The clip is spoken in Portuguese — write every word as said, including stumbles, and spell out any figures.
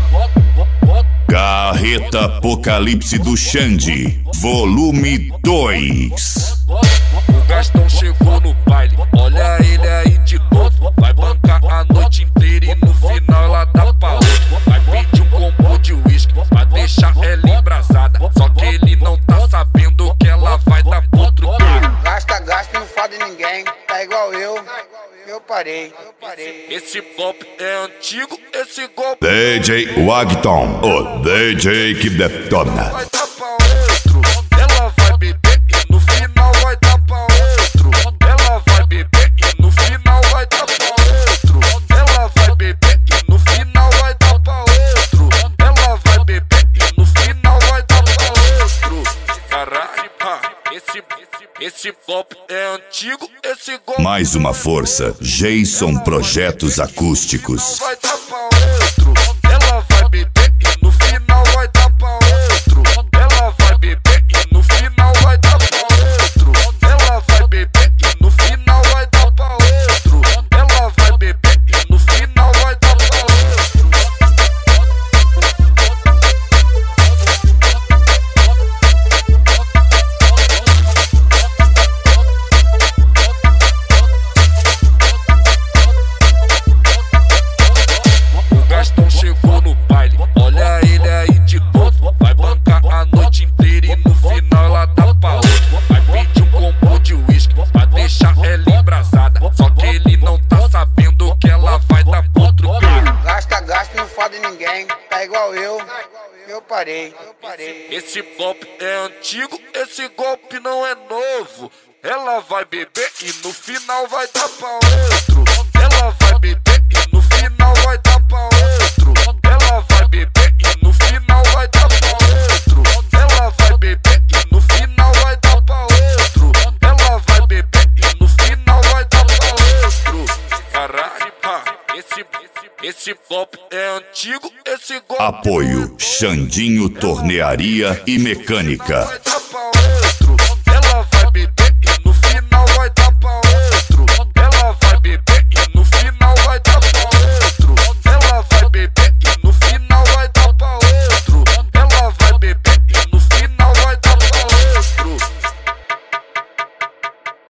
Carreta Apocalipse do Xande, volume dois. O Gastão chegou no baile, olha ele aí de novo. Vai bancar a noite inteira e no final ela dá pra outro. Vai pedir um combo de uísque pra deixar ela embrasada. Só que ele não tá sabendo que ela vai dar pro outro. Gasta, gasta e não fala de ninguém. Tá igual eu, eu parei, eu parei. Esse golpe é antigo, esse golpe D J Wagton, o D J que detona. vai dar pra outro. Ela vai beber e no final vai dar pra outro. Ela vai beber e no final vai dar pra outro. Ela vai beber e no final vai dar pra outro. Ela vai beber e no final vai dar pra outro. Caralho, ha, esse, esse golpe é antigo, esse golpe Mais uma força, Jason Projetos Acústicos. vai dar pra outro. Ela vai beber e no final vai dar pra outro. Ela vai beber e no final vai dar pra outro. Ela vai beber e no final vai dar pra outro. Ela vai beber e no final vai dar pra outro. O Gastão chegou no baile, olha ele aí de novo. Vai bancar a noite inteira e no final ela dá pra outro. Vai pedir um combo de uísque pra deixar ela embrasada. Só que ele não tá sabendo que ela vai dar pro outro. Gasta, gasta e não fala de ninguém. Tá igual eu, eu parei, eu parei. Esse golpe é antigo, esse golpe não é novo. Ela vai beber e no final vai dar pra outro. Ela vai beber e no final vai dar pra outro. Ela vai beber e no final vai dar pra outro. Ela vai beber e no final vai dar pra outro. Ela vai beber e no final vai dar pra outro. Caralho, ha, esse, esse golpe é antigo, esse golpe Apoio Xandinho Tornearia e Mecânica. vai dar